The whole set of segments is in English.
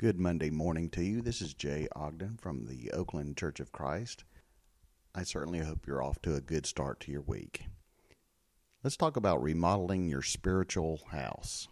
Good Monday morning to you. This is Jay Ogden from the Oakland Church of Christ. I certainly hope you're off to a good start to your week. Let's talk about remodeling your spiritual house.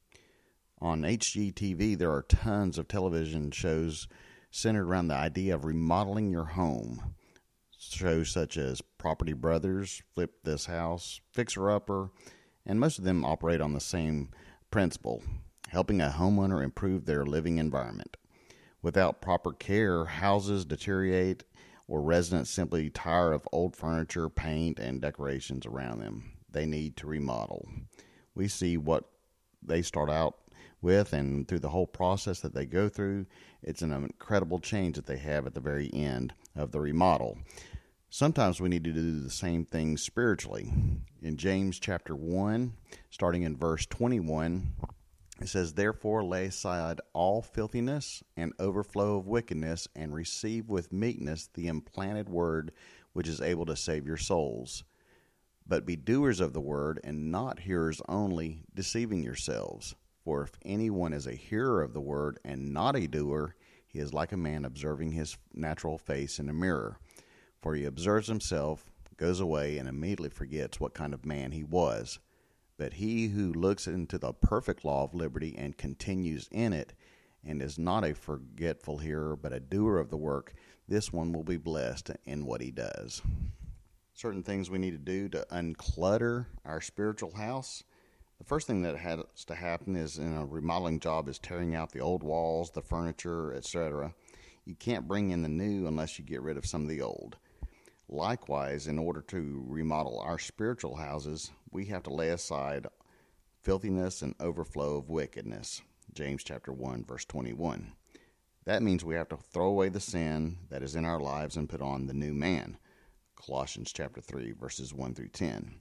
On HGTV, there are tons of television shows centered around the idea of remodeling your home. Shows such as Property Brothers, Flip This House, Fixer Upper, and most of them operate on the same principle, helping a homeowner improve their living environment. Without proper care, houses deteriorate or residents simply tire of old furniture, paint, and decorations around them. They need to remodel. We see what they start out with, and through the whole process that they go through, it's an incredible change that they have at the very end of the remodel. Sometimes we need to do the same thing spiritually. In James chapter 1, starting in verse 21, it says, "Therefore lay aside all filthiness and overflow of wickedness, and receive with meekness the implanted word, which is able to save your souls. But be doers of the word, and not hearers only, deceiving yourselves. For if anyone is a hearer of the word and not a doer, he is like a man observing his natural face in a mirror. For he observes himself, goes away, and immediately forgets what kind of man he was. But he who looks into the perfect law of liberty and continues in it, and is not a forgetful hearer, but a doer of the work, this one will be blessed in what he does." Certain things we need to do to unclutter our spiritual house. The first thing that has to happen is in a remodeling job is tearing out the old walls, the furniture, etc. You can't bring in the new unless you get rid of some of the old. Likewise, in order to remodel our spiritual houses, we have to lay aside filthiness and overflow of wickedness. James chapter 1, verse 21. That means we have to throw away the sin that is in our lives and put on the new man. Colossians chapter 3, verses 1 through 10.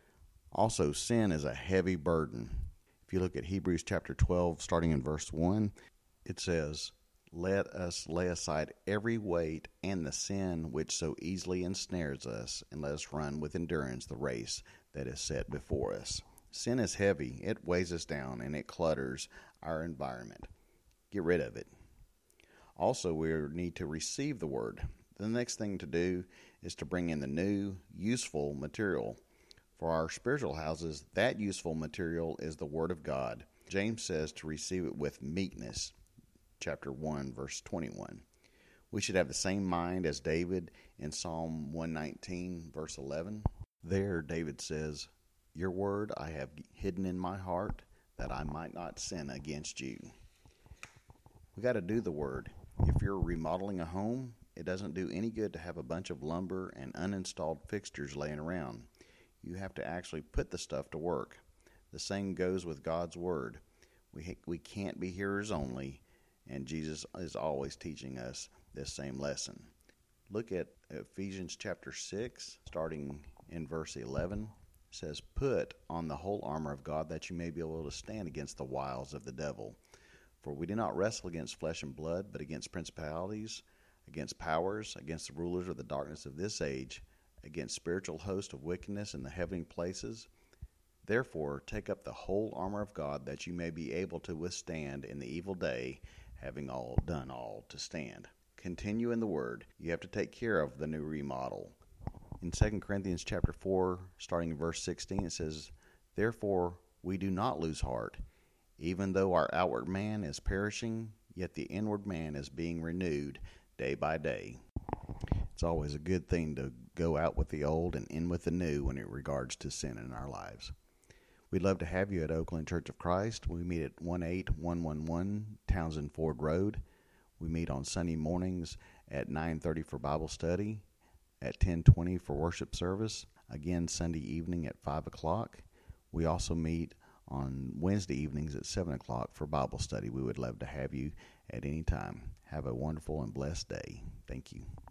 Also, sin is a heavy burden. If you look at Hebrews chapter 12, starting in verse 1, it says, "Let us lay aside every weight and the sin which so easily ensnares us, and let us run with endurance the race that is set before us." Sin is heavy, it weighs us down, and it clutters our environment. Get rid of it. Also, we need to receive the word. The next thing to do is to bring in the new, useful material. For our spiritual houses, that useful material is the word of God. James says to receive it with meekness. Chapter 1, verse 21. We should have the same mind as David in Psalm 119, verse 11. There, David says, "Your word I have hidden in my heart, that I might not sin against you." We got to do the word. If you're remodeling a home, it doesn't do any good to have a bunch of lumber and uninstalled fixtures laying around. You have to actually put the stuff to work. The same goes with God's word. We can't be hearers only, and Jesus is always teaching us this same lesson. Look at Ephesians chapter 6, starting in verse 11. It says, "Put on the whole armor of God, that you may be able to stand against the wiles of the devil. For we do not wrestle against flesh and blood, but against principalities, against powers, against the rulers of the darkness of this age, against spiritual hosts of wickedness in the heavenly places. Therefore, take up the whole armor of God, that you may be able to withstand in the evil day, having done all to stand." Continue in the word. You have to take care of the new remodel. In 2 Corinthians chapter 4, starting in verse 16, it says, "Therefore we do not lose heart. Even though our outward man is perishing, yet the inward man is being renewed day by day." It's always a good thing to go out with the old and in with the new when it regards to sin in our lives. We'd love to have you at Oakland Church of Christ. We meet at 18111 Townsend Ford Road. We meet on Sunday mornings at 9:30 for Bible study, at 10:20 for worship service, again Sunday evening at 5 o'clock. We also meet on Wednesday evenings at 7 o'clock for Bible study. We would love to have you at any time. Have a wonderful and blessed day. Thank you.